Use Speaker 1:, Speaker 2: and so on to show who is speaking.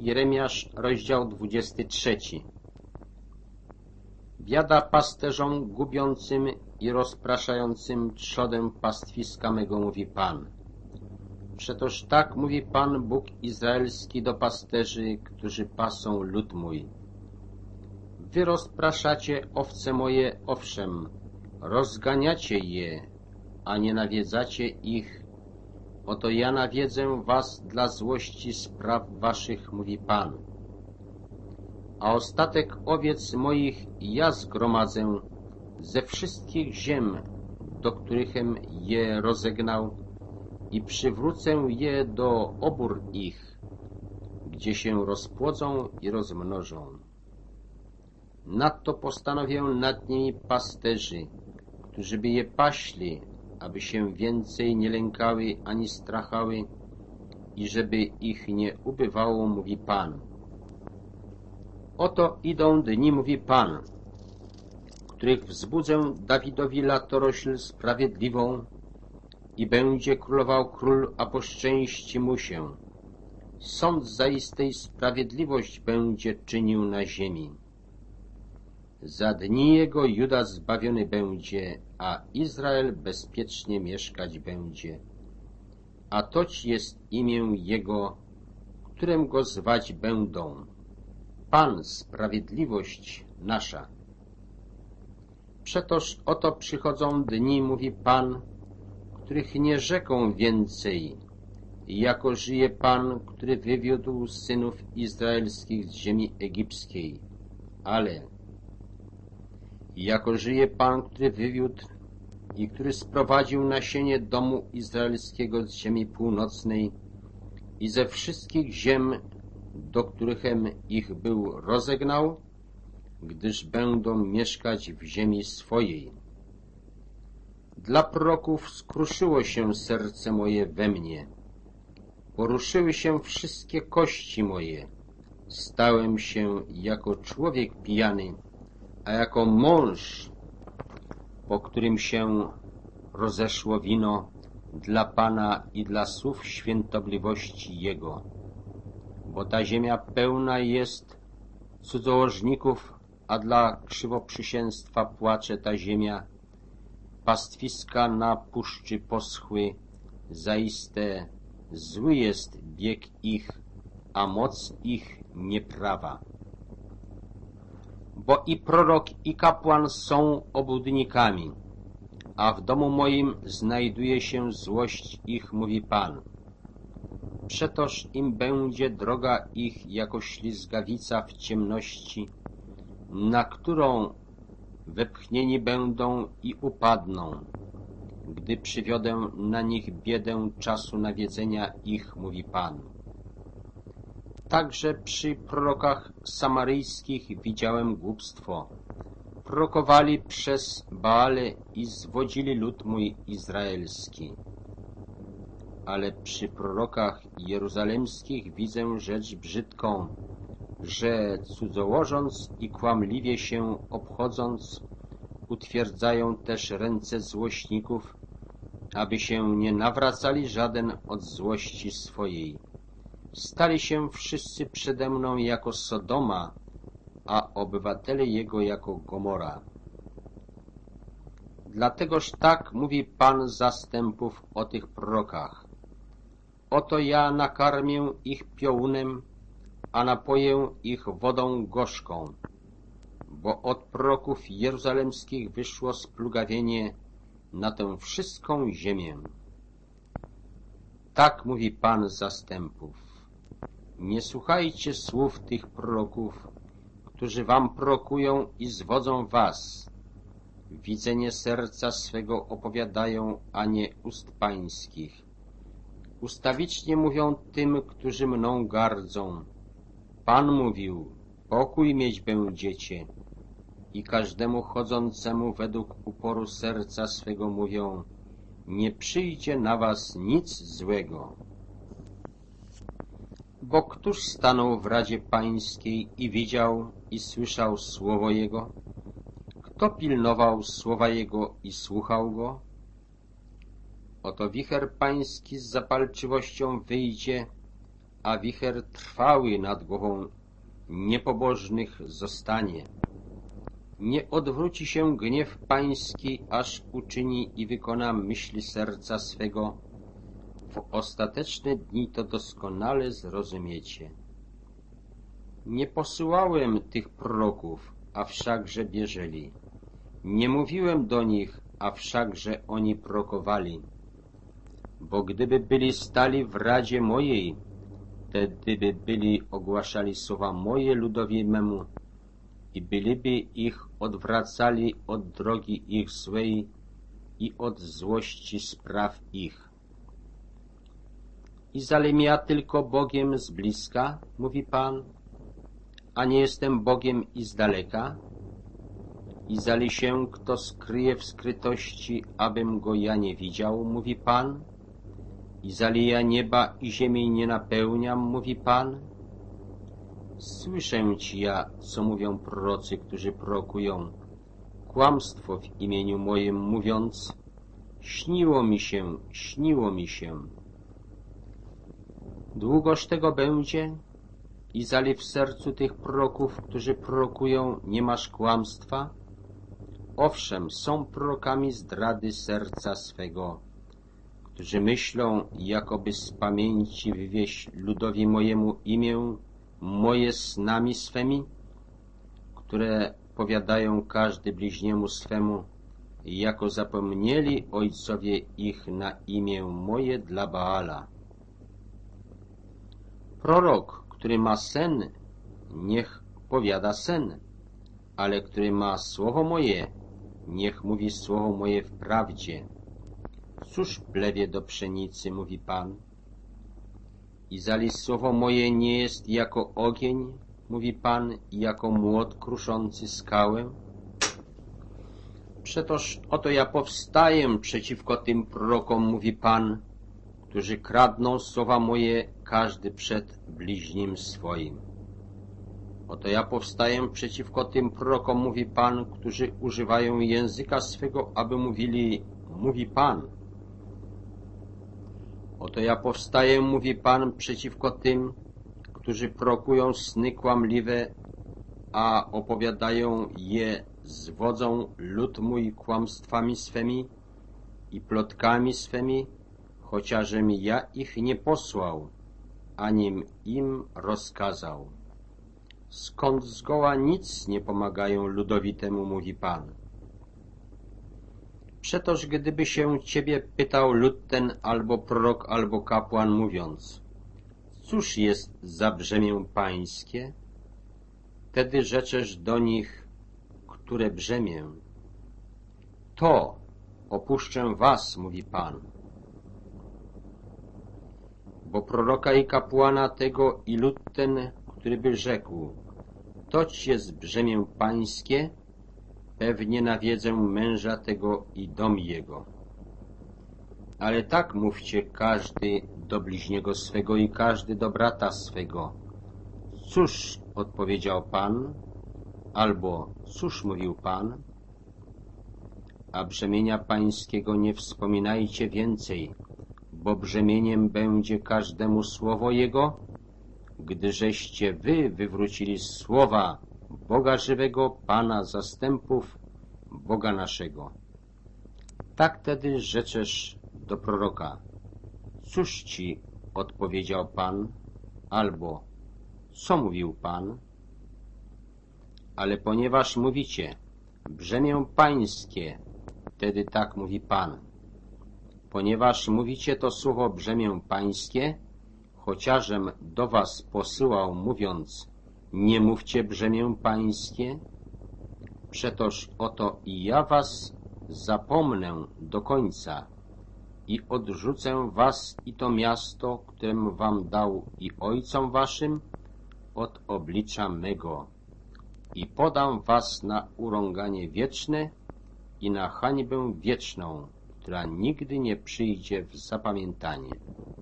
Speaker 1: Jeremiasz, rozdział 23. Biada pasterzom gubiącym i rozpraszającym trzodę pastwiska mego, mówi Pan. Przetoż tak mówi Pan Bóg Izraelski do pasterzy, którzy pasą lud mój. Wy rozpraszacie owce moje, owszem, rozganiacie je, a nie nawiedzacie ich. Oto ja nawiedzę was dla złości spraw waszych, mówi Pan. A ostatek owiec moich ja zgromadzę ze wszystkich ziem, do którychem je rozegnał, i przywrócę je do obór ich, gdzie się rozpłodzą i rozmnożą. Nadto postanowię nad nimi pasterzy, którzy by je paśli, aby się więcej nie lękały ani strachały i żeby ich nie ubywało, mówi Pan. Oto idą dni, mówi Pan, w których wzbudzę Dawidowi latorośl sprawiedliwą i będzie królował król, a poszczęści mu się. Sąd zaiste i sprawiedliwość będzie czynił na ziemi. Za dni jego Juda zbawiony będzie, a Izrael bezpiecznie mieszkać będzie. A toć jest imię jego, którym go zwać będą. Pan, sprawiedliwość nasza. Przetoż oto przychodzą dni, mówi Pan, których nie rzeką więcej, jako żyje Pan, który wywiódł synów izraelskich z ziemi egipskiej, ale jako żyje Pan, który wywiódł i który sprowadził nasienie domu izraelskiego z ziemi północnej i ze wszystkich ziem, do którychem ich był rozegnał, gdyż będą mieszkać w ziemi swojej. Dla proroków skruszyło się serce moje we mnie, poruszyły się wszystkie kości moje, stałem się jako człowiek pijany, a jako mąż, po którym się rozeszło wino dla Pana i dla słów świętobliwości Jego. Bo ta ziemia pełna jest cudzołożników, a dla krzywoprzysięstwa płacze ta ziemia. Pastwiska na puszczy poschły, zaiste zły jest bieg ich, a moc ich nieprawa. Bo i prorok, i kapłan są obłudnikami, a w domu moim znajduje się złość ich, mówi Pan. Przetoż im będzie droga ich jako ślizgawica w ciemności, na którą wepchnieni będą i upadną, gdy przywiodę na nich biedę czasu nawiedzenia ich, mówi Pan. Także przy prorokach samaryjskich widziałem głupstwo. Prorokowali przez Baale i zwodzili lud mój izraelski. Ale przy prorokach jeruzalemskich widzę rzecz brzydką, że cudzołożąc i kłamliwie się obchodząc, utwierdzają też ręce złośników, aby się nie nawracali żaden od złości swojej. Stali się wszyscy przede mną jako Sodoma, a obywatele jego jako Gomora. Dlategoż tak mówi Pan zastępów o tych prorokach. Oto ja nakarmię ich piołunem, a napoję ich wodą gorzką, bo od proroków jeruzalemskich wyszło splugawienie na tę wszystką ziemię. Tak mówi Pan zastępów. Nie słuchajcie słów tych proroków, którzy wam prorokują i zwodzą was. Widzenie serca swego opowiadają, a nie ust pańskich. Ustawicznie mówią tym, którzy mną gardzą. Pan mówił, pokój mieć będziecie. I każdemu chodzącemu według uporu serca swego mówią, nie przyjdzie na was nic złego. Bo któż stanął w Radzie Pańskiej i widział i słyszał słowo Jego? Kto pilnował słowa Jego i słuchał Go? Oto wicher pański z zapalczywością wyjdzie, a wicher trwały nad głową niepobożnych zostanie. Nie odwróci się gniew Pański, aż uczyni i wykona myśli serca swego. W ostateczne dni to doskonale zrozumiecie. Nie posyłałem tych proroków, a wszakże bieżeli. Nie mówiłem do nich, a wszakże oni prorokowali. Bo gdyby byli stali w radzie mojej, wtedy by byli ogłaszali słowa moje ludowi memu i byliby ich odwracali od drogi ich złej i od złości spraw ich. Izalem ja tylko Bogiem z bliska, mówi Pan, a nie jestem Bogiem i z daleka? Izali się kto skryje w skrytości, abym go ja nie widział, mówi Pan? Izali ja nieba i ziemi nie napełniam, mówi Pan? Słyszę ci ja, co mówią prorocy, którzy prorokują kłamstwo w imieniu moim, mówiąc: śniło mi się, śniło mi się. Długoż tego będzie? Izali w sercu tych proroków, którzy prorokują, nie masz kłamstwa? Owszem, są prorokami zdrady serca swego, którzy myślą, jakoby z pamięci wywieźć ludowi mojemu imię, moje snami swemi, które powiadają każdy bliźniemu swemu, jako zapomnieli ojcowie ich na imię moje dla Baala. Prorok, który ma sen, niech powiada sen, ale który ma słowo moje, niech mówi słowo moje w prawdzie. Cóż plewie do pszenicy, mówi Pan? Izali słowo moje nie jest jako ogień, mówi Pan, i jako młot kruszący skałę? Przetoż oto ja powstaję przeciwko tym prorokom, mówi Pan, którzy kradną słowa moje, każdy przed bliźnim swoim. Oto ja powstaję przeciwko tym prorokom, mówi Pan, którzy używają języka swego, aby mówili, mówi Pan. Oto ja powstaję, mówi Pan, przeciwko tym, którzy prorokują sny kłamliwe, a opowiadają je, zwodzą lud mój kłamstwami swemi i plotkami swemi, chociażem ja ich nie posłał, anim im rozkazał. Skąd zgoła nic nie pomagają ludowi temu, mówi Pan. Przetoż gdyby się ciebie pytał lud ten, albo prorok, albo kapłan, mówiąc: cóż jest za brzemię pańskie? Wtedy rzeczesz do nich, które brzemię. To opuszczę was, mówi Pan. Bo proroka i kapłana tego i lud ten, który by rzekł: toć jest brzemię pańskie, pewnie nawiedzę męża tego i dom jego. Ale tak mówcie każdy do bliźniego swego i każdy do brata swego. Cóż odpowiedział Pan? Albo cóż mówił Pan? A brzemienia pańskiego nie wspominajcie więcej, bo brzemieniem będzie każdemu słowo Jego, gdyżeście wy wywrócili słowa Boga żywego, Pana zastępów, Boga naszego. Tak tedy rzeczesz do proroka: cóż ci odpowiedział Pan? Albo co mówił Pan? Ale ponieważ mówicie brzemię pańskie, wtedy tak mówi Pan. Ponieważ mówicie to słowo brzemię pańskie, chociażem do was posyłał, mówiąc: nie mówcie brzemię pańskie, przetoż oto i ja was zapomnę do końca i odrzucę was i to miasto, którym wam dał, i ojcom waszym od oblicza mego, i podam was na urąganie wieczne i na hańbę wieczną, która nigdy nie przyjdzie w zapamiętanie.